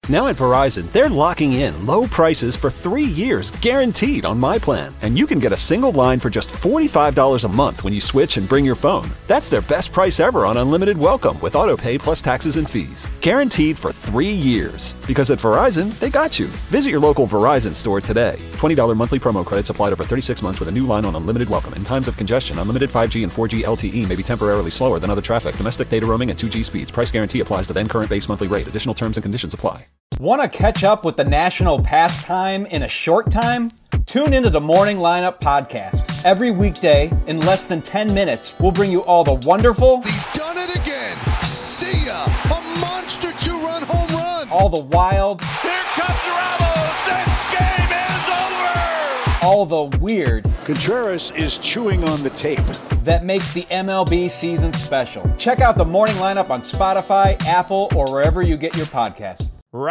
Now at Verizon, they're locking in low prices for 3 years, guaranteed on My Plan. And you can get a single line for just $45 a month when you switch and bring your phone. That's their best price ever on unlimited welcome with autopay plus taxes and fees. Guaranteed for 3 years. Because at Verizon, they got you. Visit your local Verizon store today. $20 monthly promo credits applied over 36 months with a new line on unlimited welcome. In times of congestion, unlimited 5G and 4G LTE may be temporarily slower than other traffic. Domestic data roaming at 2G speeds. Price guarantee applies to then current base monthly rate. Additional terms and conditions apply. Want to catch up with the national pastime in a short time? Tune into the Morning Lineup podcast. Every weekday, in less than 10 minutes, we'll bring you all the wonderful... He's done it again. See ya. A monster two-run home run. All the wild... Here comes Ramos. This game is over. All the weird... Contreras is chewing on the tape. That makes the MLB season special. Check out the Morning Lineup on Spotify, Apple, or wherever you get your podcasts.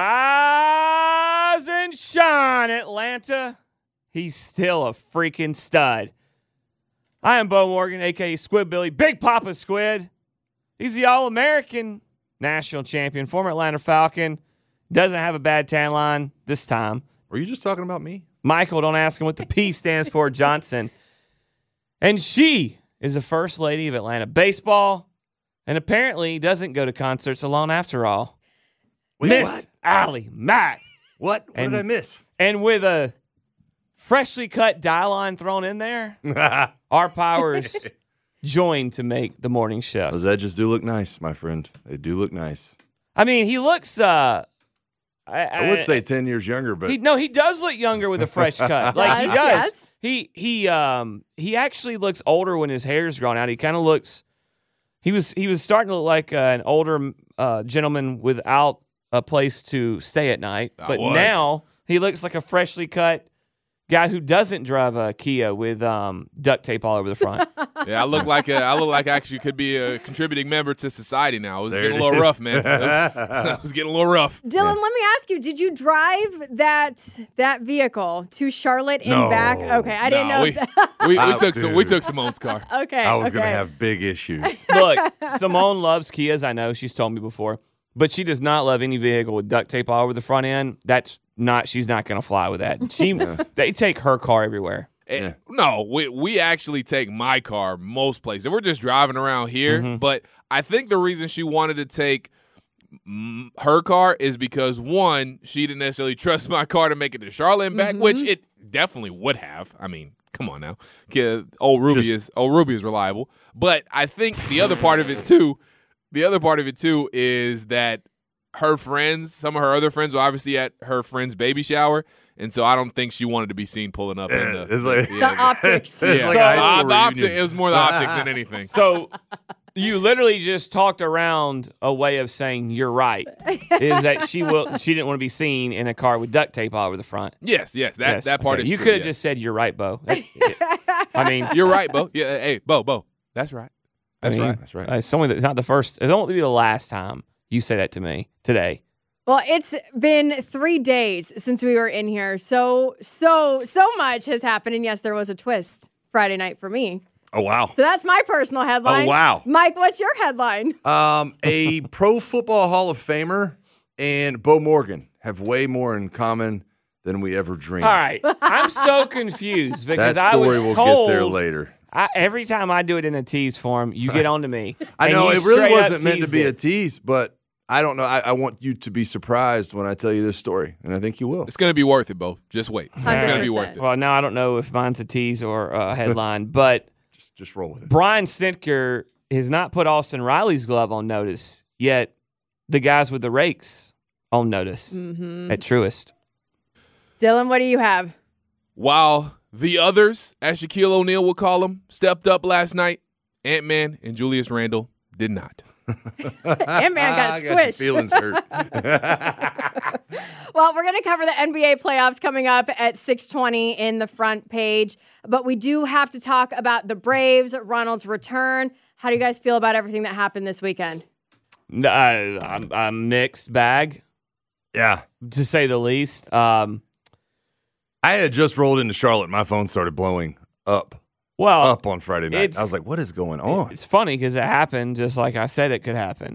Rise and shine, Atlanta. He's still a freaking stud. I am Bo Morgan, a.k.a. Squid Billy, Big Papa Squid. He's the All-American national champion, former Atlanta Falcon. Doesn't have a bad tan line this time. Were you just talking about me? Michael, don't ask him what the P stands for, Johnson. And she is the first lady of Atlanta baseball and apparently doesn't go to concerts alone after all. Wait, Miss what? Allie Mack. What did I miss? And with a freshly cut die line thrown in there, our powers joined to make the morning show. Those edges do look nice, my friend. They do look nice. I mean, he looks... I would say 10 years younger, but... He does look younger with a fresh cut. Like, he does. Yes. He actually looks older when his hair's grown out. He kind of looks... He was starting to look like an older gentleman without a place to stay at night. But now he looks like a freshly cut guy who doesn't drive a Kia with duct tape all over the front. Yeah, I look like I actually could be a contributing member to society now. It was getting a little rough, man. I was getting a little rough. Dylan, let me ask you, did you drive that vehicle to Charlotte and back? Okay, I didn't know. We took Simone's car. Okay. I was going to have big issues. Look, Simone loves Kias, I know. She's told me before. But she does not love any vehicle with duct tape all over the front end. She's not going to fly with that. They take her car everywhere. No, we actually take my car most places. We're just driving around here. But I think the reason she wanted to take her car is because, one, she didn't necessarily trust my car to make it to Charlotte and back, which it definitely would have. I mean, come on now. Old Ruby is reliable. But I think the other part of it too is that her friends, some of her other friends were obviously at her friend's baby shower, and so I don't think she wanted to be seen pulling up in the optics. It was more the optics than anything. So you literally just talked around a way of saying you're right, is that she didn't want to be seen in a car with duct tape all over the front. Yes, that part is you true. You could have just said you're right, Bo. I mean, you're right, Bo. Yeah, hey, Bo, that's right. That's right. It's not the first. It won't be the last time you say that to me today. Well, it's been 3 days since we were in here. So much has happened. And yes, there was a twist Friday night for me. Oh, wow. So that's my personal headline. Oh, wow. Mike, what's your headline? A Pro Football Hall of Famer and Bo Morgan have way more in common than we ever dreamed. All right. I'm so confused because that story will get there later. Every time I do it in a tease form, you get on to me. I know it really wasn't meant to be a tease, but I don't know. I want you to be surprised when I tell you this story, and I think you will. It's going to be worth it, Bo. Just wait. 100%. It's going to be worth it. Well, now I don't know if mine's a tease or a headline, but just roll with it. Brian Snitker has not put Austin Riley's glove on notice, yet the guys with the rakes on notice at Truist. Dylan, what do you have? While the others, as Shaquille O'Neal would call them, stepped up last night, Ant-Man and Julius Randle did not. Ant-Man got squished. Got your feelings hurt. Well, we're going to cover the NBA playoffs coming up at 6:20 in the front page. But we do have to talk about the Braves, Ronald's return. How do you guys feel about everything that happened this weekend? A mixed bag. Yeah. To say the least. I had just rolled into Charlotte. My phone started blowing up. Well, up on Friday night. I was like, what is going on? It's funny because it happened just like I said it could happen.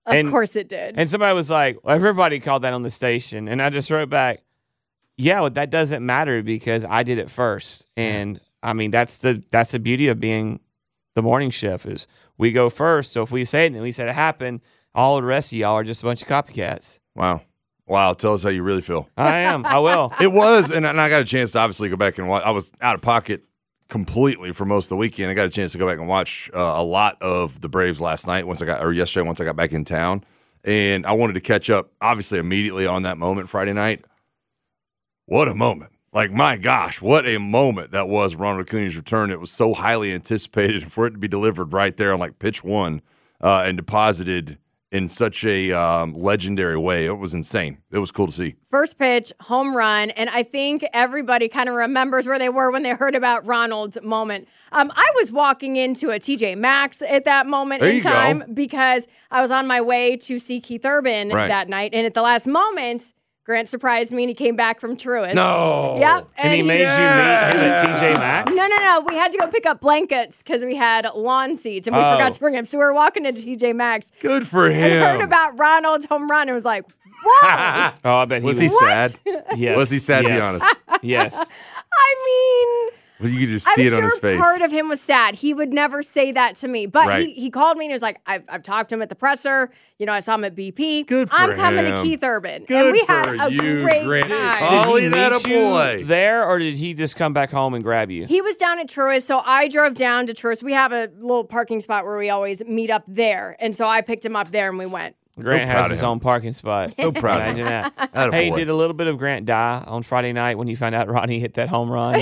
Of course it did. And somebody was like, well, everybody called that on the station. And I just wrote back, yeah, well, that doesn't matter because I did it first. And, I mean, that's the beauty of being the morning shift is we go first. So if we say it and we said it happened, all the rest of y'all are just a bunch of copycats. Wow. Tell us how you really feel. I am. I will. It was, and I got a chance to obviously go back and watch. I was out of pocket completely for most of the weekend. I got a chance to go back and watch a lot of the Braves yesterday once I got back in town, and I wanted to catch up obviously immediately on that moment Friday night. What a moment. Like, my gosh, what a moment that was, Ronald Acuna's return. It was so highly anticipated for it to be delivered right there on like pitch one and deposited in such a legendary way. It was insane. It was cool to see. First pitch, home run, and I think everybody kind of remembers where they were when they heard about Ronald's moment. I was walking into a TJ Maxx at that moment in time because I was on my way to see Keith Urban that night, and at the last moment, Grant surprised me, and he came back from Truist. No. Yep. And he made you meet him at TJ Maxx? No. We had to go pick up blankets because we had lawn seats, and we forgot to bring them. So we were walking into TJ Maxx. Good for him. And heard about Ronald's home run and was like, whoa. Oh, I bet was he sad? Yes. Was he sad, to be honest? Yes. I mean... Well, you could just see it on his face. Part of him was sad. He would never say that to me. But he called me and he was like, I've talked to him at the presser. You know, I saw him at BP. Good for I'm coming him. to Keith Urban. Good and we for had a you, great Grant. time. Holly, Did he that a meet you boy. there, or did he just come back home and grab you? He was down at Truist, so I drove down to Truist. We have a little parking spot where we always meet up there. And so I picked him up there and we went. Grant proud has of his him. own parking spot. So proud of Imagine him. that. Atta Hey, boy. did a little bit of Grant die on Friday night when you found out Ronnie hit that home run?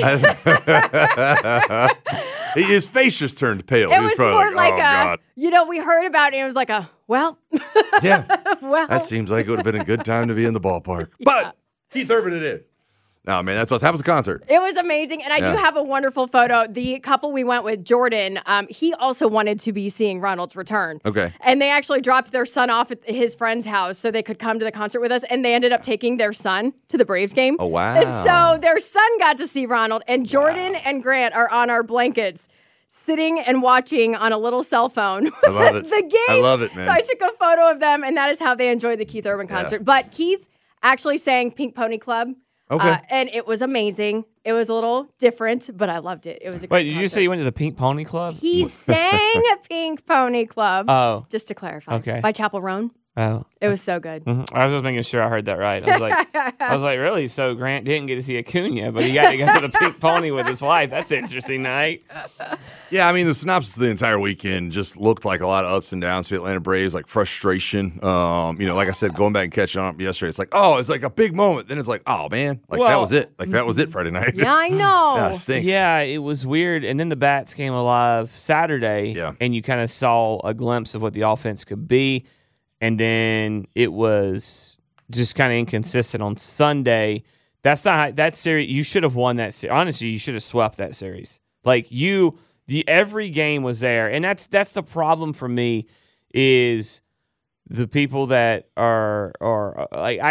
His face just turned pale. It He was was probably more like oh, a, God. you know, we heard about it and it was like well, Yeah. well. That seems like it would have been a good time to be in the ballpark. But Keith Urban it is. No, man, that's us. How was the concert? It was amazing. And I do have a wonderful photo. The couple we went with, Jordan, he also wanted to be seeing Ronald's return. Okay. And they actually dropped their son off at his friend's house so they could come to the concert with us. And they ended up taking their son to the Braves game. Oh, wow. And so their son got to see Ronald. And Jordan and Grant are on our blankets, sitting and watching on a little cell phone. I love it. The game. I love it, man. So I took a photo of them, and that is how they enjoyed the Keith Urban concert. But Keith actually sang Pink Pony Club. Okay. And it was amazing. It was a little different, but I loved it. It was a great Wait, did you concert. say you went to the Pink Pony Club? He sang Pink Pony Club. Oh. Just to clarify. Okay. By Chapel Roan. Oh. It was so good. Mhm. I was just making sure I heard that right. I was like, really? So Grant didn't get to see Acuna, but he got to go to the Pink Pony with his wife. That's an interesting night. Yeah, I mean, the synopsis of the entire weekend just looked like a lot of ups and downs for the Atlanta Braves, like frustration. Like I said, going back and catching up yesterday, it's like, it's like a big moment. Then it's like, oh, man, like that was it. Like that was it Friday night. Yeah, I know. Yeah, it stinks. Yeah, it was weird. And then the bats came alive Saturday, and you kind of saw a glimpse of what the offense could be. And then it was just kind of inconsistent on Sunday. That's not that series. You should have won that series. Honestly, you should have swept that series. Like every game was there, and that's the problem for me is the people that are like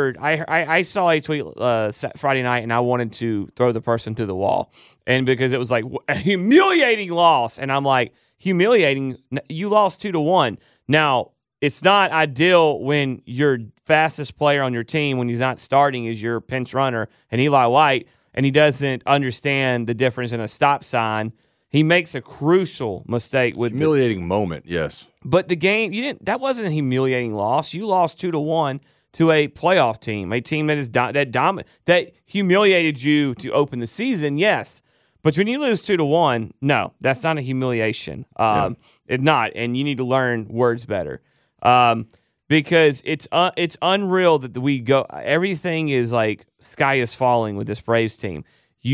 I saw a tweet Friday night, and I wanted to throw the person through the wall, and because it was like a humiliating loss, and I'm like, humiliating? You lost 2-1. Now, it's not ideal when your fastest player on your team, when he's not starting, is your pinch runner, and Eli White, and he doesn't understand the difference in a stop sign. He makes a crucial mistake with humiliating moment, yes. But the game, that wasn't a humiliating loss. You lost 2-1 to a playoff team, a team that is that humiliated you to open the season, yes. But when you lose 2-1, no, that's not a humiliation. It's not, and you need to learn words better. Because it's unreal that we go. Everything is like sky is falling with this Braves team.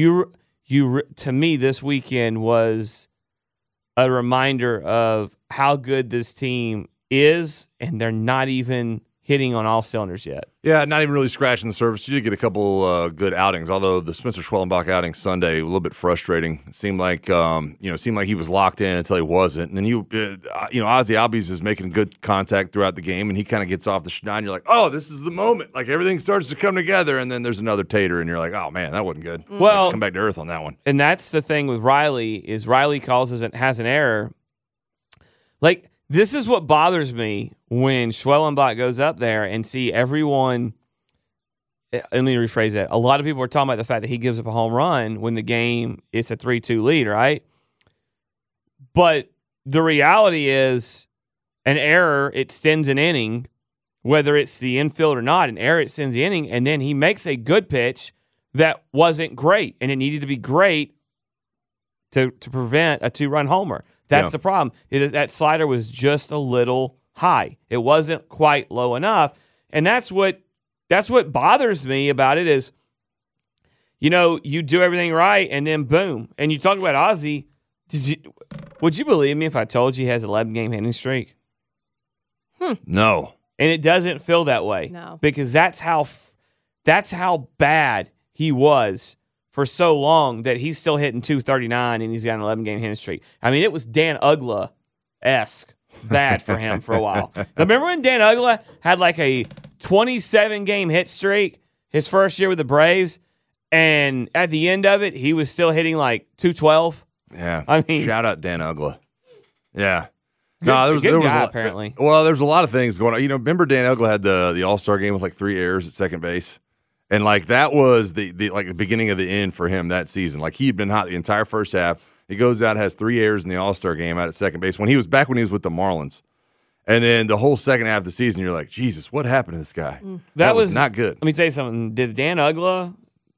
To me, this weekend was a reminder of how good this team is, and they're not even hitting on all cylinders yet. Yeah, not even really scratching the surface. You did get a couple good outings, although the Spencer Schwellenbach outing Sunday a little bit frustrating. It seemed like he was locked in until he wasn't. And then Ozzy Albies is making good contact throughout the game, and he kind of gets off the schneid. You're like, oh, this is the moment. Like everything starts to come together, and then there's another tater, and you're like, oh man, that wasn't good. Well, come back to earth on that one. And that's the thing with Riley is Riley has an error. Like This is what bothers me when Schwellenbach goes up there and see everyone. Let me rephrase that. A lot of people are talking about the fact that he gives up a home run when the game is a 3-2 lead, right? But the reality is an error extends an inning, whether it's the infield or not. An error extends the inning, and then he makes a good pitch that wasn't great, and it needed to be great to prevent a 2-run homer. That's the problem. That slider was just a little high. It wasn't quite low enough, and that's what bothers me about it is, you do everything right, and then boom. And you talk about Ozzie. Would you believe me if I told you he has an 11-game hitting streak? No. And it doesn't feel that way. No. Because that's how bad he was for so long that he's still hitting 239 and he's got an 11-game hitting streak. I mean, it was Dan Uggla-esque bad for him for a while. Remember when Dan Uggla had like a 27-game hit streak his first year with the Braves, and at the end of it, he was still hitting like 212? Yeah. I mean, shout out Dan Uggla. Yeah. There was apparently. Well, there's a lot of things going on. Remember Dan Uggla had the All-Star game with like 3 errors at second base? And like that was the beginning of the end for him that season. Like he had been hot the entire first half. He goes out, has 3 errors in the All-Star game out at second base when he was with the Marlins. And then the whole second half of the season, you're like, Jesus, what happened to this guy? That was not good. Let me tell you something. Did Dan Uggla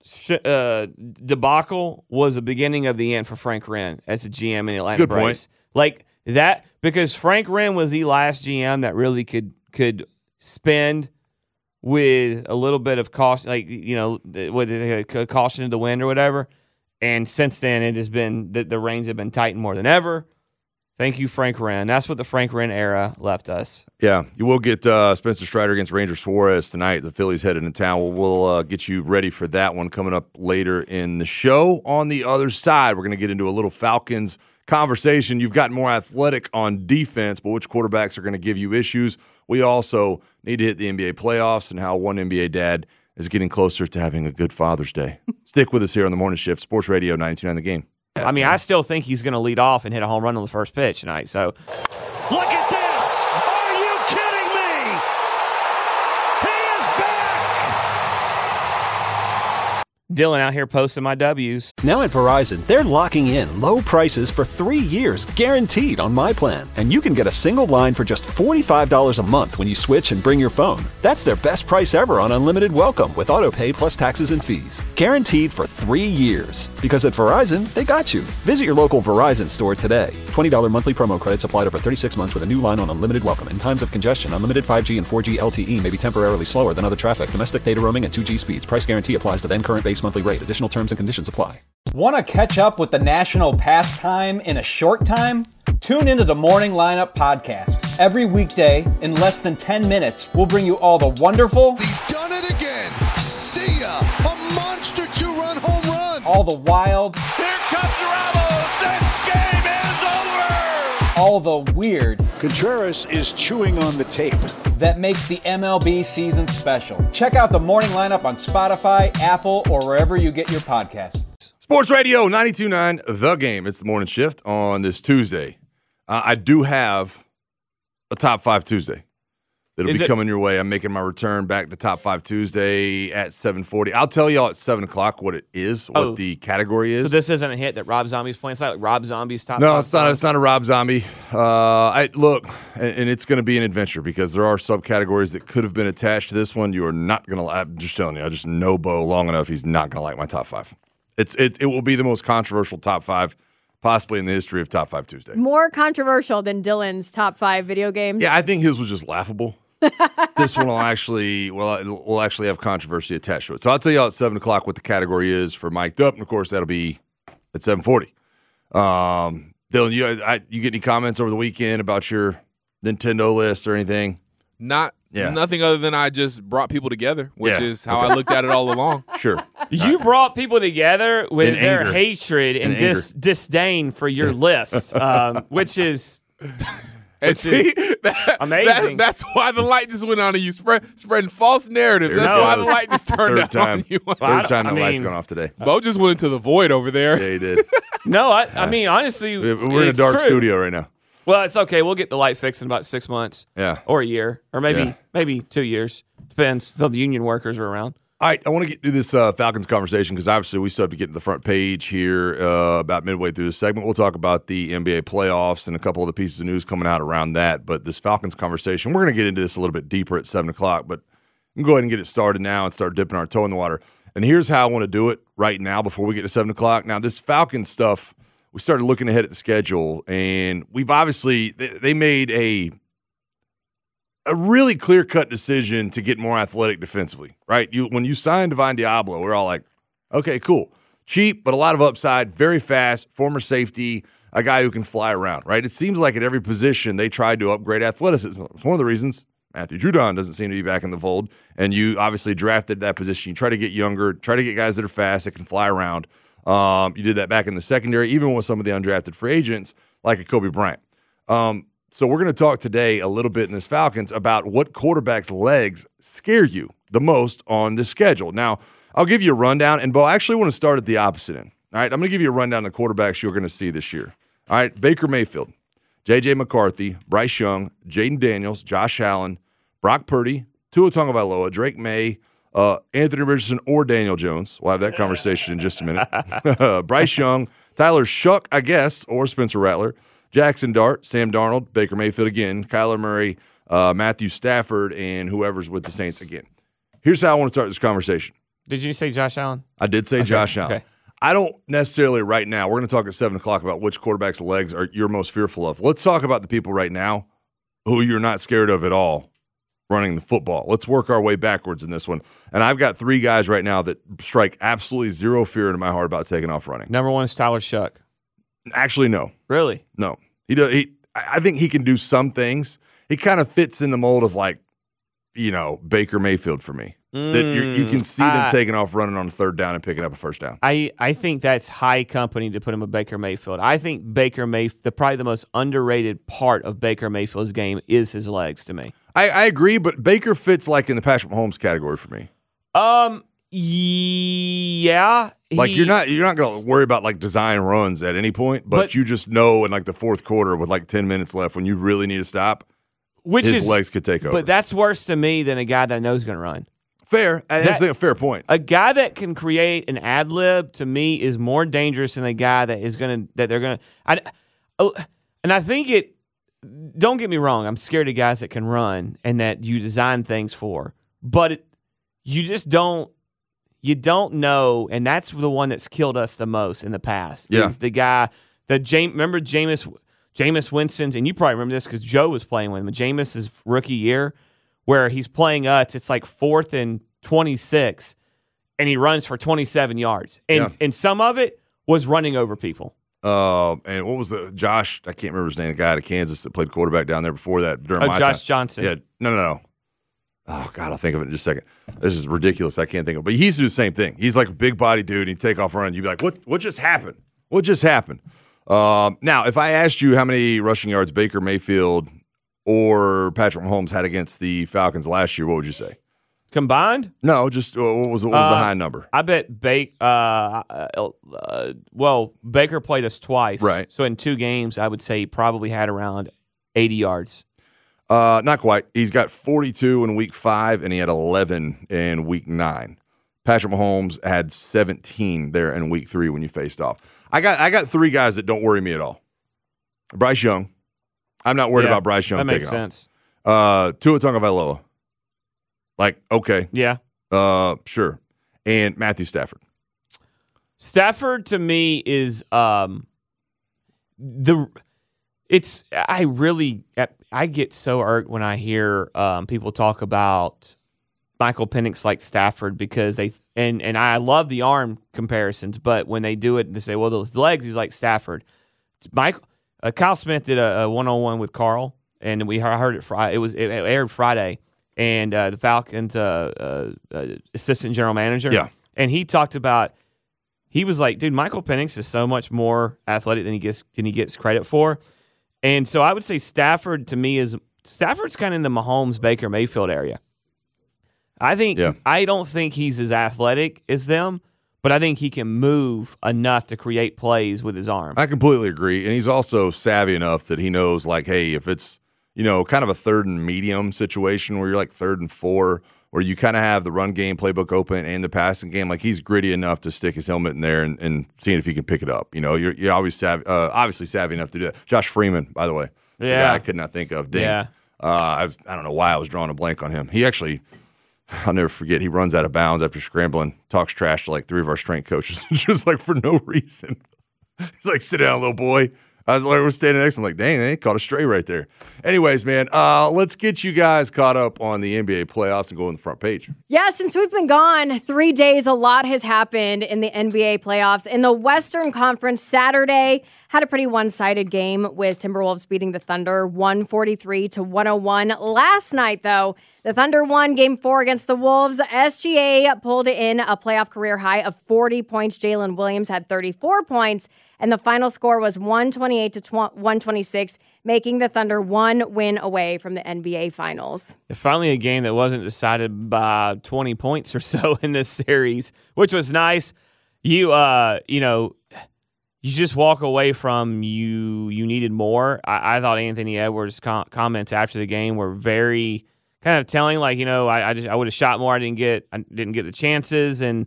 debacle was the beginning of the end for Frank Wren as a GM in the Atlanta Braves. Like that, because Frank Wren was the last GM that really could spend with a little bit of caution, caution to the wind or whatever. And since then, it has been the reins have been tightened more than ever. Thank you, Frank Wren. That's what the Frank Wren era left us. Yeah, you will get Spencer Strider against Ranger Suarez tonight. The Phillies headed into town. We'll get you ready for that one coming up later in the show. On the other side, we're going to get into a little Falcons conversation. You've gotten more athletic on defense, but which quarterbacks are going to give you issues? We also need to hit the NBA playoffs and how one NBA dad is getting closer to having a good Father's Day. Stick with us here on the Morning Shift, Sports Radio 92.9 The Game. I mean, I still think he's going to lead off and hit a home run on the first pitch tonight. So, look at this! Are you kidding me? He is back! Dylan out here posting my W's. Now at Verizon, they're locking in low prices for 3 years, guaranteed on my plan. And you can get a single line for just $45 a month when you switch and bring your phone. That's their best price ever on unlimited welcome with auto pay plus taxes and fees. Guaranteed for 3 years. Because at Verizon, they got you. Visit your local Verizon store today. $20 monthly promo credits applied over 36 months with a new line on unlimited welcome. In times of congestion, unlimited 5G and 4G LTE may be temporarily slower than other traffic. Domestic data roaming and 2G speeds. Price guarantee applies to then current base monthly rate. Additional terms and conditions apply. Want to catch up with the national pastime in a short time? Tune into the Morning Lineup Podcast. Every weekday, in less than 10 minutes, we'll bring you all the wonderful... He's done it again. See ya. A monster 2-run home run. All the wild... Here comes Ramos. This game is over. All the weird... Contreras is chewing on the tape. That makes the MLB season special. Check out the Morning Lineup on Spotify, Apple, or wherever you get your podcasts. Sports Radio 92.9 The Game. It's the Morning Shift on this Tuesday. I do have a Top 5 Tuesday that'll be coming your way. I'm making my return back to Top 5 Tuesday at 7:40. I'll tell y'all at 7 o'clock what it is, what the category is. So this isn't a hit that Rob Zombie's playing? It's not like Rob Zombie's Top 5? No, it's not. It's not a Rob Zombie. Look, and it's going to be an adventure because there are subcategories that could have been attached to this one. You are not going to. I'm just telling you. I just know Bo long enough. He's not going to like my Top 5. It will be the most controversial Top 5 possibly in the history of Top 5 Tuesday. More controversial than Dylan's Top 5 video games. Yeah, I think his was just laughable. This one will actually have controversy attached to it. So I'll tell you all at 7 o'clock what the category is for Mic'd Up, and of course that'll be at 7:40. Dylan, you get any comments over the weekend about your Nintendo list or anything? Nothing other than I just brought people together, which is how I looked at it all along. Sure. You brought people together with their anger. hatred and disdain for your list, which is amazing. That's why the light just went on you, spreading false narratives. That's why the light just turned on you. Third time the light's gone off today. Bo just went into the void over there. Yeah, he did. No, I mean, honestly, we're in a dark studio right now. Well, it's okay. We'll get the light fixed in about 6 months. Yeah. Or a year. Or maybe 2 years. Depends until the union workers are around. All right, I want to get through this Falcons conversation because obviously we still have to get to the front page here about midway through this segment. We'll talk about the NBA playoffs and a couple of the pieces of news coming out around that. But this Falcons conversation, we're going to get into this a little bit deeper at 7 o'clock, but we can go ahead and get it started now and start dipping our toe in the water. And here's how I want to do it right now before we get to 7 o'clock. Now, this Falcons stuff, we started looking ahead at the schedule, and we've obviously they made a really clear-cut decision to get more athletic defensively, right? When you signed Divine Diablo, we're all like, okay, cool. Cheap, but a lot of upside, very fast, former safety, a guy who can fly around, right? It seems like at every position they tried to upgrade athleticism. It's one of the reasons Matthew Judon doesn't seem to be back in the fold, and you obviously drafted that position. You try to get younger, try to get guys that are fast, that can fly around. You did that back in the secondary, even with some of the undrafted free agents like a Kobe Bryant. So we're going to talk today a little bit in this Falcons about what quarterback's legs scare you the most on the schedule. Now, I'll give you a rundown, and Bo, I actually want to start at the opposite end. All right, I'm going to give you a rundown of the quarterbacks you're going to see this year. All right, Baker Mayfield, J.J. McCarthy, Bryce Young, Jaden Daniels, Josh Allen, Brock Purdy, Tua Tagovailoa, Drake May, Anthony Richardson, or Daniel Jones. We'll have that conversation in just a minute. Bryce Young, Tyler Shuck, I guess, or Spencer Rattler, Jackson Dart, Sam Darnold, Baker Mayfield again, Kyler Murray, Matthew Stafford, and whoever's with the Saints again. Here's how I want to start this conversation. Did you say Josh Allen? I did say Josh Allen. Okay. I don't necessarily right now. We're going to talk at 7 o'clock about which quarterback's legs are you're most fearful of. Let's talk about the people right now who you're not scared of at all running the football. Let's work our way backwards in this one. And I've got 3 guys right now that strike absolutely zero fear into my heart about taking off running. Number 1 is Tyler Shuck. Actually, no. Really? No. He does. I think he can do some things. He kind of fits in the mold of Baker Mayfield for me. That you can see them taking off running on a 3rd down and picking up a 1st down. I think that's high company to put him with Baker Mayfield. I think Baker Mayfield, probably the most underrated part of Baker Mayfield's game is his legs to me. I agree, but Baker fits like in the Patrick Mahomes category for me. Yeah. You're not going to worry about design runs at any point, but you just know in the 4th quarter with 10 minutes left when you really need to stop, his legs could take over. But that's worse to me than a guy that I know is going to run. Fair. That's a fair point. A guy that can create an ad lib to me is more dangerous than a guy that they're going to. And I think it. Don't get me wrong. I'm scared of guys that can run and that you design things for, but you just don't. You don't know, and that's the one that's killed us the most in the past. Yeah. Is the guy remember Jameis Winston's, and you probably remember this because Joe was playing with him. Jameis's rookie year, where he's playing it's 4th and 26, and he runs for 27 yards, and some of it was running over people. And what was the Josh? I can't remember his name. The guy out of Kansas that played quarterback down there before that during my Josh time. Johnson. Yeah, no. Oh, God, I'll think of it in just a second. This is ridiculous. I can't think of it. But he used to do the same thing. He's like a big body dude. He'd take off running. You'd be like, what just happened? What just happened? Now, if I asked you how many rushing yards Baker Mayfield or Patrick Mahomes had against the Falcons last year, what would you say? Combined? No, just what was the high number? I bet Baker played us twice. Right. So in 2 games, I would say he probably had around 80 yards. Not quite. He's got 42 in week 5, and he had 11 in week 9. Patrick Mahomes had 17 there in week 3 when you faced off. I got 3 guys that don't worry me at all. Bryce Young. I'm not worried about Bryce Young that taking makes sense. off. Tua Tagovailoa. Okay. Yeah. Sure. And Matthew Stafford. Stafford to me is I get so irked when I hear people talk about Michael Penix like Stafford because and I love the arm comparisons, but when they do it, they say, well, those legs, he's like Stafford. Kyle Smith did a one-on-one with Carl, and I heard it Friday. It aired Friday, and the Falcons assistant general manager, and he talked about. He was like, dude, Michael Penix is so much more athletic than he gets credit for. And so I would say Stafford to me Stafford's kind of in the Mahomes Baker Mayfield area. I don't think he's as athletic as them, but I think he can move enough to create plays with his arm. I completely agree. And he's also savvy enough that he knows, like, hey, if it's, kind of a 3rd and medium situation where you're like 3rd and 4, where you kind of have the run game playbook open and the passing game, like he's gritty enough to stick his helmet in there and seeing if he can pick it up. You're always obviously savvy enough to do that. Josh Freeman, by the way. Yeah. I could not think of. Dang. Yeah. I don't know why I was drawing a blank on him. He actually, I'll never forget, he runs out of bounds after scrambling, talks trash to like 3 of our strength coaches, just like for no reason. He's like, sit down, little boy. I was like, we're standing next to him, like, dang, they caught a stray right there. Anyways, man, let's get you guys caught up on the NBA playoffs and go on the front page. Yeah, since we've been gone 3 days, a lot has happened in the NBA playoffs. In the Western Conference, Saturday had a pretty one-sided game with Timberwolves beating the Thunder 143-101. Last night, though, the Thunder won Game 4 against the Wolves. SGA pulled in a playoff career high of 40 points. Jalen Williams had 34 points, and the final score was 128-126, making the Thunder 1 win away from the NBA Finals. Finally a game that wasn't decided by 20 points or so in this series, which was nice. You just walk away from you needed more. I thought Anthony Edwards' comments after the game were very kind of telling. Like, I would have shot more. I didn't get the chances, and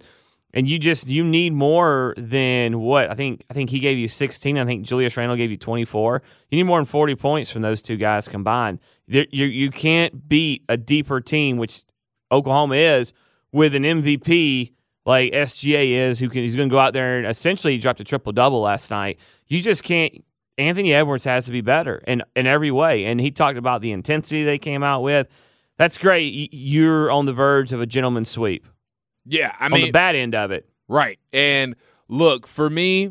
you need more than what I think he gave you 16. I think Julius Randle gave you 24. You need more than 40 points from those two guys combined. You can't beat a deeper team, which Oklahoma is, with an MVP like SGA is, he's going to go out there and essentially dropped a triple-double last night. You just can't. Anthony Edwards has to be better in every way, and he talked about the intensity they came out with. That's great. You're on the verge of a gentleman's sweep. Yeah, on the bad end of it. Right. And look, for me,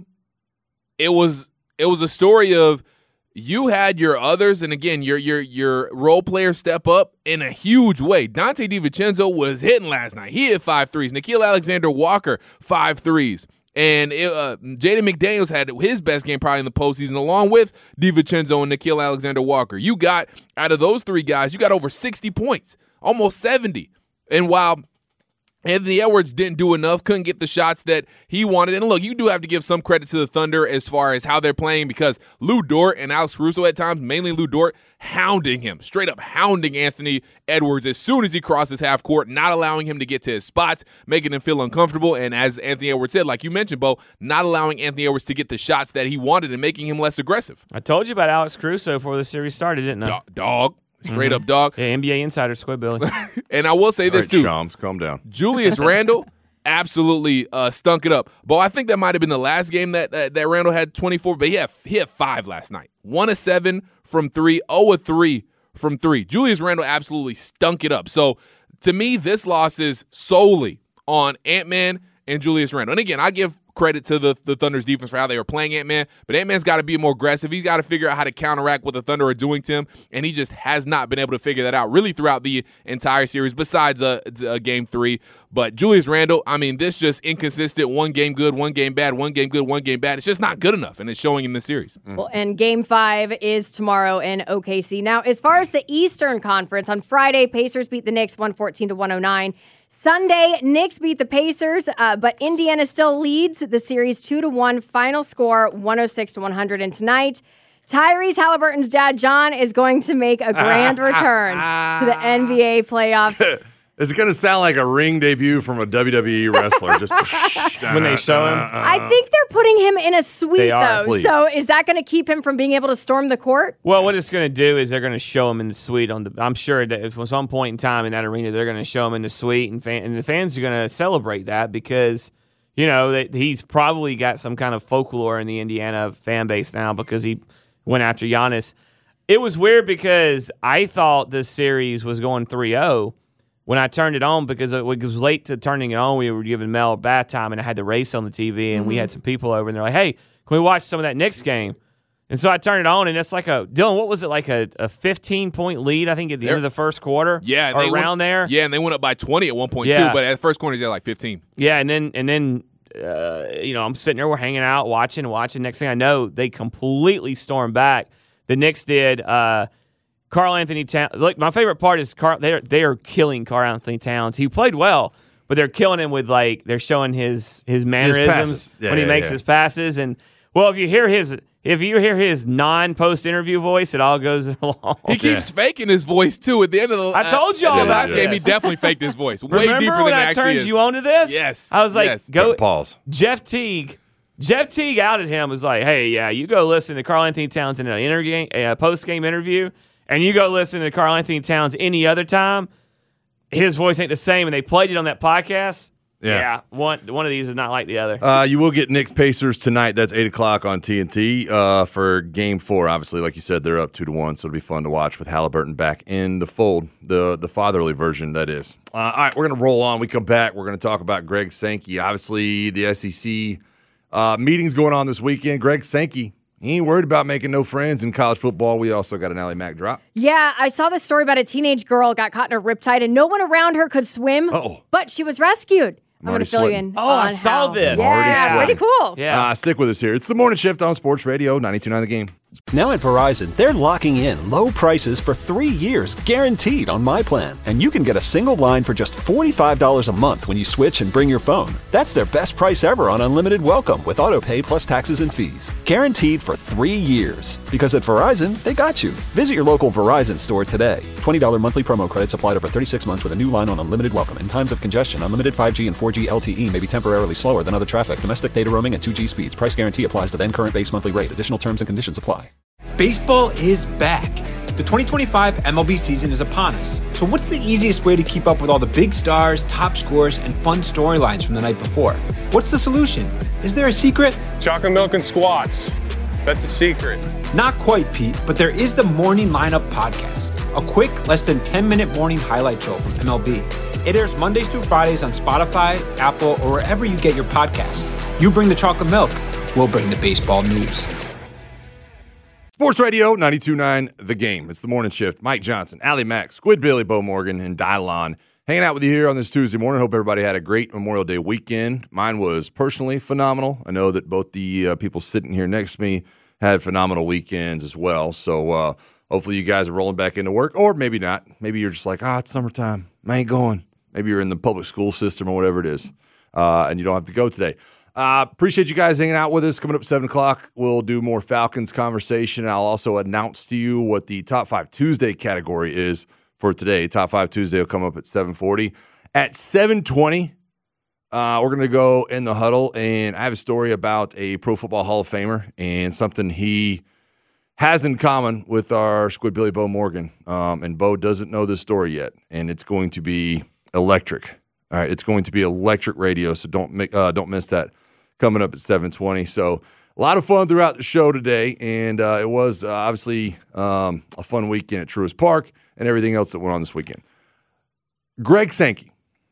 it was a story of you had your others, and again, your role players step up in a huge way. Dante DiVincenzo was hitting last night. He hit 5 threes. Nickeil Alexander-Walker, 5 threes. And Jaden McDaniels had his best game probably in the postseason, along with DiVincenzo and Nickeil Alexander-Walker. You got, out of those 3 guys, you got over 60 points, almost 70. And while Anthony Edwards didn't do enough, couldn't get the shots that he wanted. And look, you do have to give some credit to the Thunder as far as how they're playing, because Lou Dort and Alex Caruso at times, mainly Lou Dort, hounding him, straight up hounding Anthony Edwards as soon as he crosses half court, not allowing him to get to his spots, making him feel uncomfortable. And as Anthony Edwards said, like you mentioned, Bo, not allowing Anthony Edwards to get the shots that he wanted and making him less aggressive. I told you about Alex Caruso before the series started, didn't I? Dog. Straight up dog. Yeah, NBA insider, Squidbilly. And I will say this, too. Chums, calm down. Julius Randle absolutely stunk it up. Bo, I think that might have been the last game that Randle had 24, but he had 5 last night. 1 of 7 from 3, 0 of 3 from 3. Julius Randle absolutely stunk it up. So, to me, this loss is solely on Ant-Man and Julius Randle. And again, I give credit to the Thunder's defense for how they were playing Ant-Man, but Ant-Man's got to be more aggressive. He's got to figure out how to counteract what the Thunder are doing to him, and he just has not been able to figure that out really throughout the entire series besides Game 3. But Julius Randle, I mean, this just inconsistent, 1 game good, 1 game bad, 1 game good, 1 game bad. It's just not good enough, and it's showing in this series. Well, and Game 5 is tomorrow in OKC. Now, as far as the Eastern Conference, on Friday, Pacers beat the Knicks 114-109. Sunday, Knicks beat the Pacers, but Indiana still leads the series 2-1. Final score 106-100. And tonight, Tyrese Halliburton's dad, John, is going to make a grand return to the NBA playoffs. Is it going to sound like a ring debut from a WWE wrestler? Just when they show him? I think they're putting him in a suite, though. Please. So is that going to keep him from being able to storm the court? Well, what it's going to do is they're going to show him in the suite. I'm sure that if at some point in time in that arena, they're going to show him in the suite, and the fans are going to celebrate that because, he's probably got some kind of folklore in the Indiana fan base now because he went after Giannis. It was weird because I thought this series was going 3-0. When I turned it on, because it was late to turning it on, we were giving Mel bath time, and I had the race on the TV, and we had some people over, and they're like, hey, can we watch some of that Knicks game? And so I turned it on, and it's like Dylan, what was it, like a 15-point lead, I think, at the end of the first quarter? Yeah. Or around there? Yeah, and they went up by 20 at one point, too, but at the first quarter, they had like 15. Yeah, and then I'm sitting there, we're hanging out, watching. Next thing I know, they completely stormed back. The Knicks did. Karl Anthony Towns. Look, my favorite part is they are killing Karl Anthony Towns. He played well, but they're killing him with they're showing his mannerisms when he makes his passes. And well, if you hear his non-post interview voice, it all goes along. He keeps faking his voice too. At the end of the, I told you all the last game, he definitely faked his voice way deeper than when it I actually turned is. you on to this? Yes. I was like, yes. go pause. Jeff Teague outed him. Was like, hey, yeah, you go listen to Karl Anthony Towns in a post-game interview, and you go listen to Karl Anthony Towns any other time. His voice ain't the same, and they played it on that podcast. Yeah, one of these is not like the other. You will get Knicks Pacers tonight. That's 8:00 on TNT for Game 4. Obviously, like you said, they're up 2-1, so it'll be fun to watch with Halliburton back in the fold, the fatherly version, that is. All right, we're going to roll on. We come back. We're going to talk about Greg Sankey. Obviously, the SEC meetings going on this weekend. Greg Sankey, he ain't worried about making no friends in college football. We also got an Ally Mac drop. Yeah, I saw this story about a teenage girl got caught in a riptide, and no one around her could swim, but she was rescued. I'm going to fill you in. Oh, I saw this. Yeah, pretty cool. Yeah. Stick with us here. It's the Morning Shift on Sports Radio 92.9 The Game. Now at Verizon, they're locking in low prices for 3 years, guaranteed on My Plan. And you can get a single line for just $45 a month when you switch and bring your phone. That's their best price ever on unlimited welcome with autopay plus taxes and fees. Guaranteed for 3 years. Because at Verizon, they got you. Visit your local Verizon store today. $20 monthly promo credits applied over 36 months with a new line on unlimited welcome. In times of congestion, unlimited 5G and 4G LTE may be temporarily slower than other traffic. Domestic data roaming at 2G speeds. Price guarantee applies to then current base monthly rate. Additional terms and conditions apply. Baseball is back. The 2025 MLB season is upon us. So what's the easiest way to keep up with all the big stars, top scores, and fun storylines from the night before? What's the solution? Is there a secret? Chocolate milk and squats. That's the secret. Not quite, Pete, but there is the Morning Lineup Podcast. A quick, less than 10-minute morning highlight show from MLB. It airs Mondays through Fridays on Spotify, Apple, or wherever you get your podcasts. You bring the chocolate milk, we'll bring the baseball news. Sports Radio 92.9 The Game. It's the Morning Shift. Mike Johnson, Ally Mac, Squid Billy, Bo Morgan, and Dylon hanging out with you here on this Tuesday morning. Hope everybody had a great Memorial Day weekend. Mine was personally phenomenal. I know that both the people sitting here next to me had phenomenal weekends as well. So hopefully you guys are rolling back into work, or maybe not. Maybe you're just like, it's summertime. I ain't going. Maybe you're in the public school system or whatever it is, and you don't have to go today. Appreciate you guys hanging out with us. Coming up at 7 o'clock, we'll do more Falcons conversation. I'll also announce to you what the Top 5 Tuesday category is for today. Top 5 Tuesday will come up at 7:40. At 7:20, we're going to go in the huddle, and I have a story about a Pro Football Hall of Famer and something he has in common with our Squid Billy, Bo Morgan. And Bo doesn't know this story yet, and it's going to be electric. All right, it's going to be electric radio, so don't miss that. Coming up at 7:20. So a lot of fun throughout the show today, and it was obviously a fun weekend at Truist Park and everything else that went on this weekend. Greg Sankey,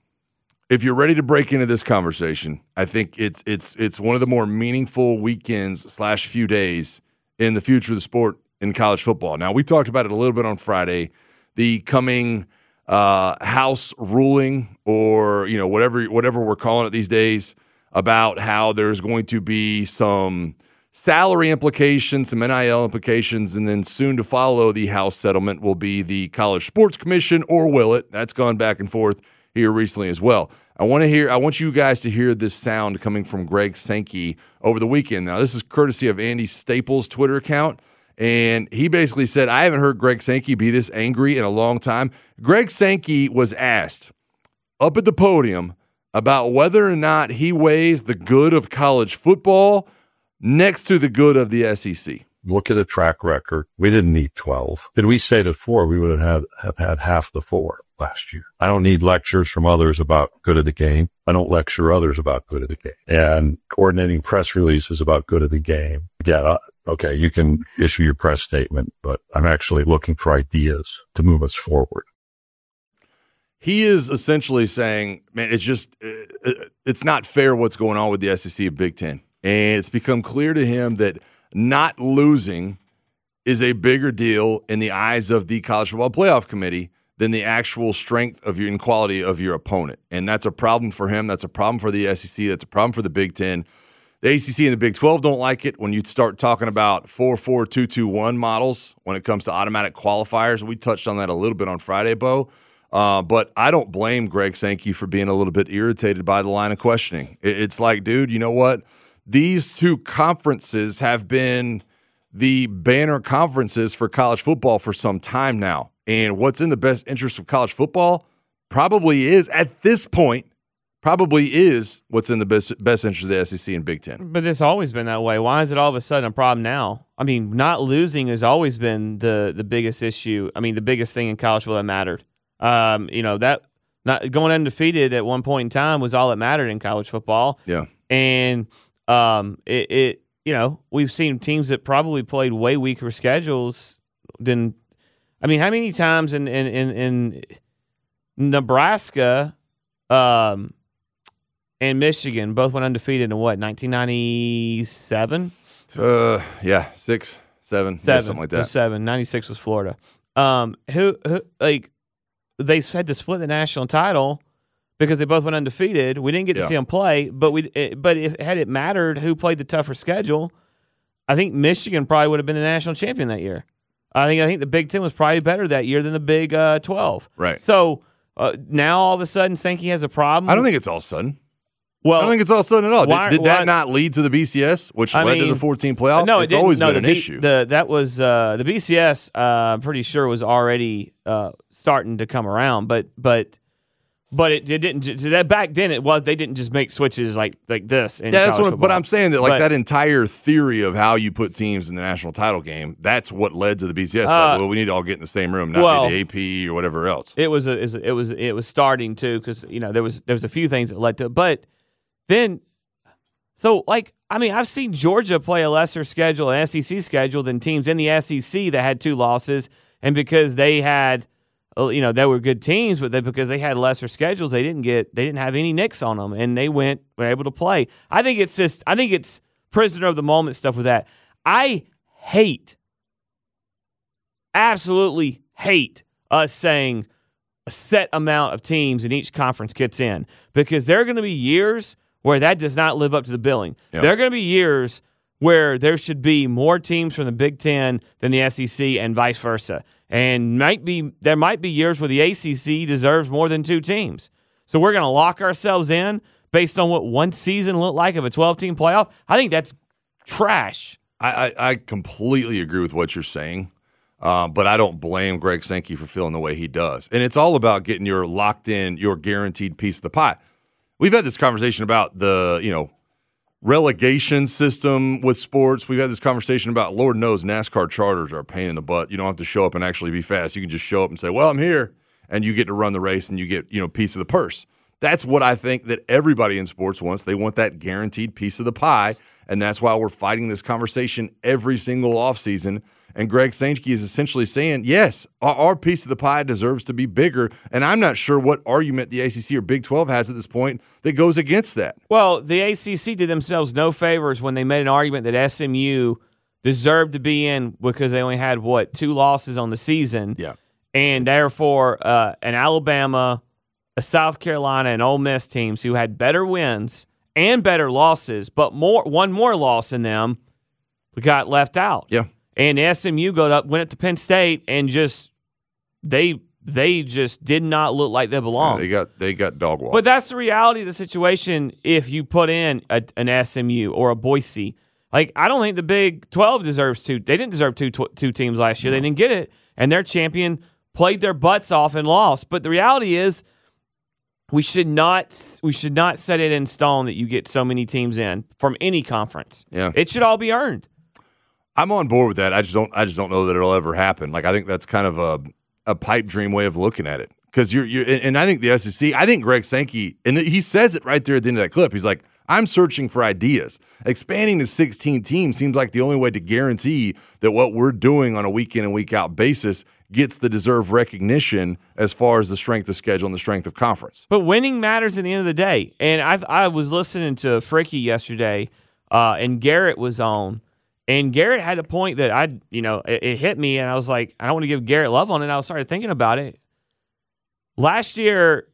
if you're ready to break into this conversation, I think it's one of the more meaningful weekends / few days in the future of the sport in college football. Now, we talked about it a little bit on Friday, the coming House ruling, or whatever we're calling it these days, about how there's going to be some salary implications, some NIL implications, and then soon to follow the House settlement will be the College Sports Commission, or will it? That's gone back and forth here recently as well. I want you guys to hear this sound coming from Greg Sankey over the weekend. Now, this is courtesy of Andy Staples' Twitter account, and he basically said, I haven't heard Greg Sankey be this angry in a long time. Greg Sankey was asked up at the podium about whether or not he weighs the good of college football next to the good of the SEC. Look at a track record. We didn't need 12. Did we stayed at 4, we would have had half the 4 last year. I don't need lectures from others about good of the game. I don't lecture others about good of the game. And coordinating press releases about good of the game. Yeah, okay, you can issue your press statement, but I'm actually looking for ideas to move us forward. He is essentially saying, man, it's not fair what's going on with the SEC and Big Ten. And it's become clear to him that not losing is a bigger deal in the eyes of the College Football Playoff Committee than the actual strength of and quality of your opponent. And that's a problem for him. That's a problem for the SEC. That's a problem for the Big Ten. The ACC and the Big 12 don't like it when you start talking about 4-4-2-2-1 models when it comes to automatic qualifiers. We touched on that a little bit on Friday, Bo. But I don't blame Greg Sankey for being a little bit irritated by the line of questioning. It's like, dude, you know what? These two conferences have been the banner conferences for college football for some time now. And what's in the best interest of college football probably is, at this point, what's in the best interest of the SEC and Big Ten. But it's always been that way. Why is it all of a sudden a problem now? I mean, not losing has always been the biggest issue. I mean, the biggest thing in college football that mattered. That not going undefeated at one point in time was all that mattered in college football. Yeah. And we've seen teams that probably played way weaker schedules than. I mean, how many times in Nebraska and Michigan both went undefeated in 1997? Yeah, 6, 7, something like that. 7. 96 was Florida. Who they had to split the national title because they both went undefeated. We didn't get to see them play, but had it mattered who played the tougher schedule, I think Michigan probably would have been the national champion that year. I think the Big Ten was probably better that year than the Big 12. Right. So now all of a sudden Sankey has a problem. I don't think it's all sudden. Well, I don't think it's all sudden at all. Did that not lead to the BCS, which led to the 14 playoff? No, it's always been an issue. That was the BCS. I'm pretty sure was already starting to come around, but it didn't. That back then it was they didn't just make switches like this. That's what. But I'm saying that that entire theory of how you put teams in the national title game, that's what led to the BCS. Well, we need to all get in the same room, not be the AP or whatever else. It was starting to because there was a few things that led to it, but then I've seen Georgia play a lesser schedule, an SEC schedule than teams in the SEC that had 2 losses, and because they had. They were good teams, but because they had lesser schedules, they didn't have any nicks on them, and they were able to play. I think it's prisoner of the moment stuff with that. I absolutely hate us saying a set amount of teams in each conference gets in, because there are going to be years where that does not live up to the billing. Yep. There are going to be years where there should be more teams from the Big Ten than the SEC and vice versa. And there might be years where the ACC deserves more than 2 teams. So we're going to lock ourselves in based on what one season looked like of a 12-team playoff. I think that's trash. I completely agree with what you're saying, but I don't blame Greg Sankey for feeling the way he does. And it's all about getting your locked in, your guaranteed piece of the pie. We've had this conversation about the, relegation system with sports. We've had this conversation about, Lord knows, NASCAR charters are a pain in the butt. You don't have to show up and actually be fast. You can just show up and say, well, I'm here, and you get to run the race and you get, piece of the purse. That's what I think that everybody in sports wants. They want that guaranteed piece of the pie, and that's why we're fighting this conversation every single offseason. And Greg Sankey is essentially saying, yes, our piece of the pie deserves to be bigger. And I'm not sure what argument the ACC or Big 12 has at this point that goes against that. Well, the ACC did themselves no favors when they made an argument that SMU deserved to be in because they only had, 2 losses on the season. Yeah. And therefore, an Alabama, a South Carolina, and Ole Miss teams who had better wins and better losses, but one more loss than them got left out. Yeah. And SMU went up to Penn State and they just did not look like they belonged. Yeah, they got dog walk. But that's the reality of the situation if you put in an SMU or a Boise. I don't think the Big 12 deserves 2. They didn't deserve two teams last year. No. They didn't get it. And their champion played their butts off and lost. But the reality is we should not set it in stone that you get so many teams in from any conference. Yeah. It should all be earned. I'm on board with that. I just don't know that it'll ever happen. I think that's kind of a pipe dream way of looking at it. Because and I think the SEC, I think Greg Sankey, and he says it right there at the end of that clip. He's like, I'm searching for ideas. Expanding to 16 teams seems like the only way to guarantee that what we're doing on a week in and week out basis gets the deserved recognition as far as the strength of schedule and the strength of conference. But winning matters at the end of the day. And I was listening to Fricky yesterday, and Garrett was on. And Garrett had a point that it hit me, and I was like, I don't want to give Garrett love on it. And I started thinking about it. Last year,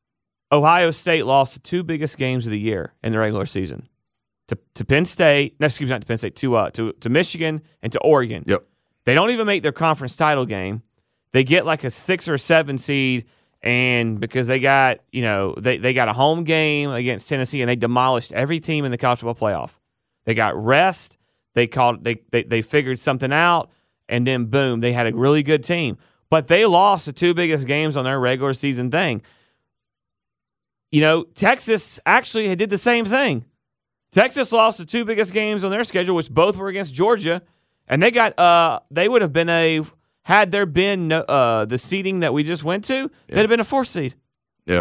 Ohio State lost the 2 biggest games of the year in the regular season to Penn State. No, excuse me, not to Penn State. To Michigan and to Oregon. Yep. They don't even make their conference title game. They get like a 6 or 7 seed, And because they got, they got a home game against Tennessee, and they demolished every team in the college football playoff. They got rest. They figured something out, and then boom, they had a really good team. But they lost the 2 biggest games on their regular season thing. Texas actually did the same thing. Texas lost the 2 biggest games on their schedule, which both were against Georgia, and they would have been had there been the seeding that we just went to, they'd have been a 4th seed. Yeah.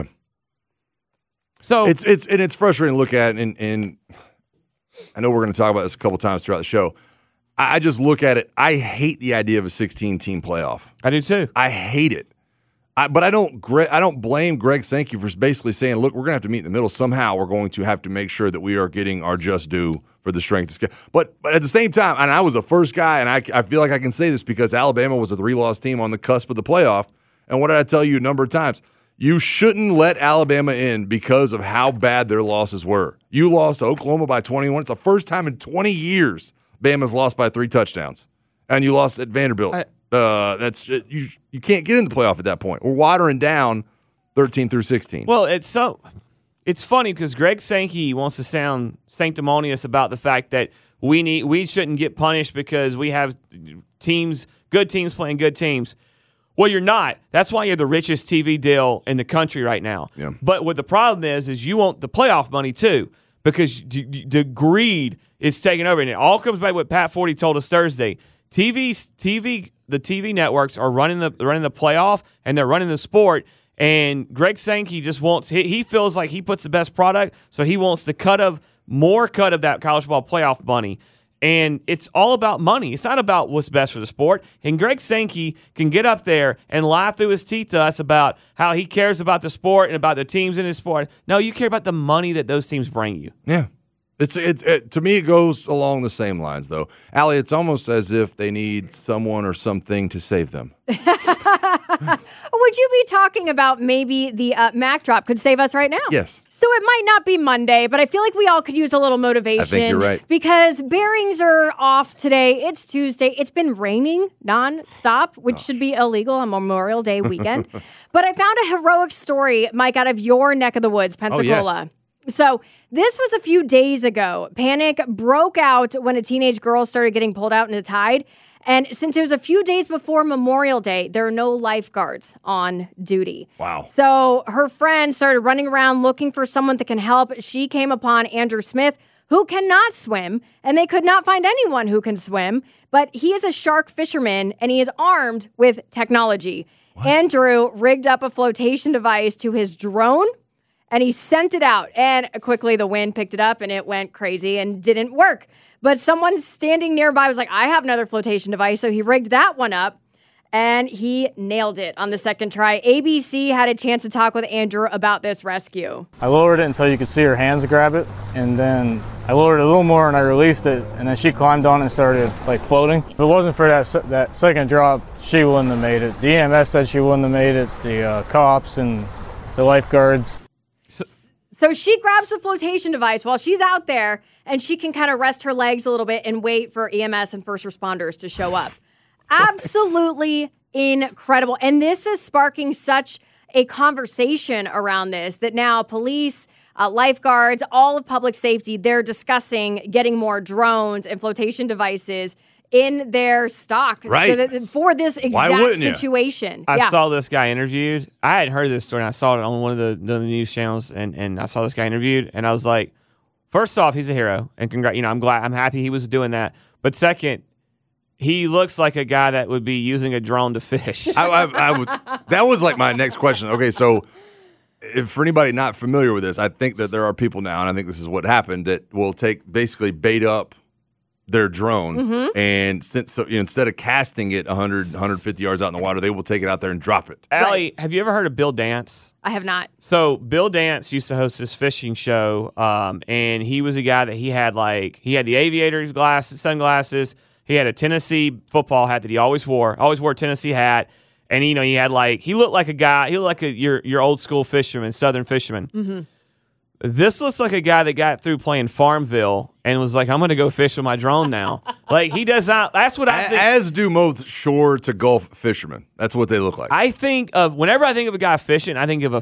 So it's frustrating to look at, and I know we're going to talk about this a couple times throughout the show. I just look at it. I hate the idea of a 16-team playoff. I do too. I hate it. But I don't blame Greg Sankey for basically saying, look, we're going to have to meet in the middle. Somehow we're going to have to make sure that we are getting our just due for the strength of schedule. But at the same time, and I was the first guy, and I feel like I can say this because Alabama was a 3-loss team on the cusp of the playoff. And what did I tell you a number of times? You shouldn't let Alabama in because of how bad their losses were. You lost to Oklahoma by 21. It's the first time in 20 years Bama's lost by 3 touchdowns. And you lost at Vanderbilt. That's you can't get in the playoff at that point. We're watering down 13 through 16. Well, it's funny because Greg Sankey wants to sound sanctimonious about the fact that we shouldn't get punished because we have good teams playing good teams. Well, you're not. That's why you're the richest TV deal in the country right now. Yeah. But what the problem is you want the playoff money too because the greed is taking over. And it all comes back to what Pat Forty told us Thursday. The TV networks are running the playoff and they're running the sport. And Greg Sankey just wants he feels like he puts the best product, so he wants the more cut of that college football playoff money. And it's all about money. It's not about what's best for the sport. And Greg Sankey can get up there and lie through his teeth to us about how he cares about the sport and about the teams in his sport. No, you care about the money that those teams bring you. Yeah. To me, it goes along the same lines, though. Allie, it's almost as if they need someone or something to save them. Would you be talking about maybe the Mac drop could save us right now? Yes. So it might not be Monday, but I feel like we all could use a little motivation. I think you're right. Because bearings are off today. It's Tuesday. It's been raining nonstop, which should be illegal on Memorial Day weekend. But I found a heroic story, Mike, out of your neck of the woods, Pensacola. Oh, yes. So this was a few days ago. Panic broke out when a teenage girl started getting pulled out in a tide. And since it was a few days before Memorial Day, there are no lifeguards on duty. Wow. So her friend started running around looking for someone that can help. She came upon Andrew Smith, who cannot swim, and they could not find anyone who can swim. But he is a shark fisherman, and he is armed with technology. What? Andrew rigged up a flotation device to his drone, and he sent it out. And quickly the wind picked it up, and it went crazy and didn't work. But someone standing nearby was like, I have another flotation device. So he rigged that one up, and he nailed it on the second try. ABC had a chance to talk with Andrew about this rescue. I lowered it until you could see her hands grab it, and then I lowered it a little more, and I released it, and then she climbed on and started, floating. If it wasn't for that second drop, she wouldn't have made it. The EMS said she wouldn't have made it, the cops and the lifeguards. So she grabs the flotation device while she's out there, and she can kind of rest her legs a little bit and wait for EMS and first responders to show up. Absolutely incredible. And this is sparking such a conversation around this that now police, lifeguards, all of public safety, they're discussing getting more drones and flotation devices in their stock, right, so that for this exact situation. I saw this guy interviewed. I hadn't heard this story, and I saw it on one of the news channels, and I saw this guy interviewed, and I was like, first off, he's a hero, and I'm happy he was doing that. But second, he looks like a guy that would be using a drone to fish. I would. That was my next question. Okay, so if for anybody not familiar with this, I think that there are people now, and I think this is what happened, that will basically bait up their drone, and instead of casting it 100, 150 yards out in the water, they will take it out there and drop it. Allie, have you ever heard of Bill Dance? I have not. So Bill Dance used to host this fishing show, and he was a guy that he had the aviator's sunglasses. He had a Tennessee football hat that he always wore a Tennessee hat, and he had he looked like a guy. He looked like your old school fisherman, Southern fisherman. Mm-hmm. This looks like a guy that got through playing Farmville and was like, I'm going to go fish with my drone now. Like, he does not. That's what I think. As do most shore to Gulf fishermen. That's what they look like. I think of, whenever I think of a guy fishing, I think of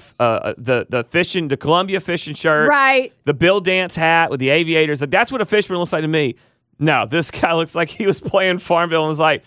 the Columbia fishing shirt. Right. The Bill Dance hat with the aviators. Like, that's what a fisherman looks like to me. No, this guy looks like he was playing Farmville and was like,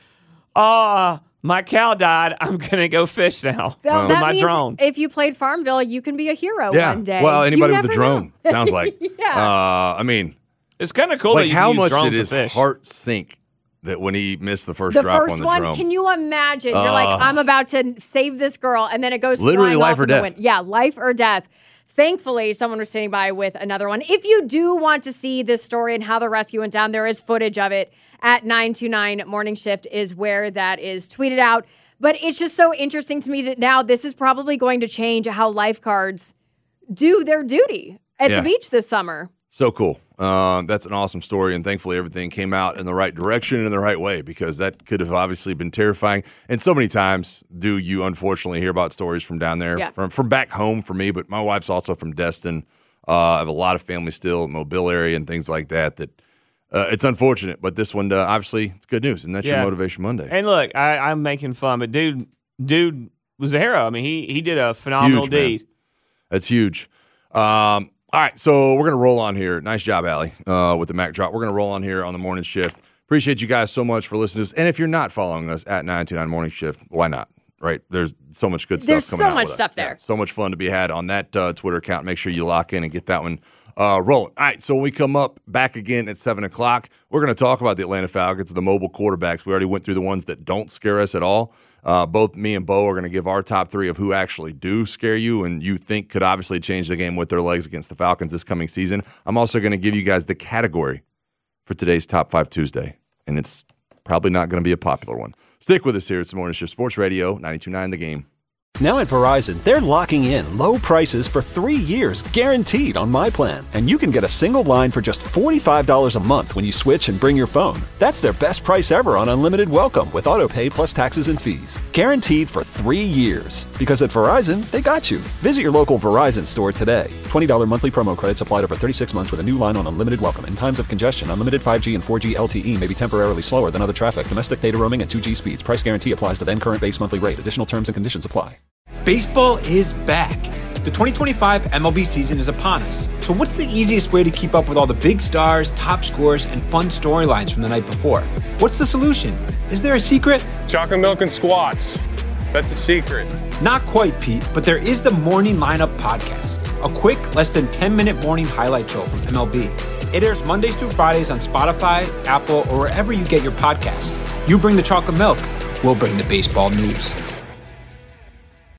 my cow died. I'm going to go fish now with my drone. If you played Farmville, you can be a hero one day. Well, anybody with a drone, sounds like. Yeah. I mean, it's kind of cool like that you how can use much drones did to his fish. heart sink that when he missed the first drop on the drone? Can you imagine? You're like, I'm about to save this girl, and then it goes literally flying life off or in the death. wind. Yeah, life or death. Thankfully, someone was standing by with another one. If you do want to see this story and how the rescue went down, there is footage of it at 929 Morning Shift is where that is tweeted out. But it's just so interesting to me that now this is probably going to change how lifeguards do their duty at the beach this summer. So cool. That's an awesome story, and thankfully everything came out in the right direction and in the right way, because that could have obviously been terrifying. And so many times do you unfortunately hear about stories from down there, from back home for me, but my wife's also from Destin. I have a lot of family still, Mobile area and things like that, it's unfortunate, but this one, obviously, it's good news, and that's your Motivation Monday. And look, I'm making fun, but dude was a hero. I mean, he did a phenomenal deed. Man. That's huge. All right, so we're going to roll on here. Nice job, Allie, with the Mac drop. We're going to roll on here on the morning shift. Appreciate you guys so much for listening to us. And if you're not following us at 929 Morning Shift, why not? Right? There's so much good stuff coming out. There's so much stuff there. Yeah, so much fun to be had on that Twitter account. Make sure you lock in and get that one rolling. All right, so when we come up back again at 7 o'clock, we're going to talk about the Atlanta Falcons, the mobile quarterbacks. We already went through the ones that don't scare us at all. Both me and Bo are going to give our top 3 of who actually do scare you and you think could obviously change the game with their legs against the Falcons this coming season. I'm also going to give you guys the category for today's Top 5 Tuesday, and it's probably not going to be a popular one. Stick with us here. It's the Morning Shift Sports Radio, 92.9 The Game. Now at Verizon, they're locking in low prices for 3 years, guaranteed on my plan. And you can get a single line for just $45 a month when you switch and bring your phone. That's their best price ever on unlimited welcome with auto pay plus taxes and fees. Guaranteed for 3 years. Because at Verizon, they got you. Visit your local Verizon store today. $20 monthly promo credits applied over 36 months with a new line on unlimited welcome. In times of congestion, unlimited 5G and 4G LTE may be temporarily slower than other traffic. Domestic data roaming at 2G speeds. Price guarantee applies to then current base monthly rate. Additional terms and conditions apply. Baseball is back. The 2025 MLB season is upon us. So what's the easiest way to keep up with all the big stars, top scores, and fun storylines from the night before? What's the solution? Is there a secret? Chocolate milk and squats. That's the secret. Not quite, Pete, but there is the Morning Lineup Podcast, a quick, less than 10-minute morning highlight show from MLB. It airs Mondays through Fridays on Spotify, Apple, or wherever you get your podcasts. You bring the chocolate milk, we'll bring the baseball news.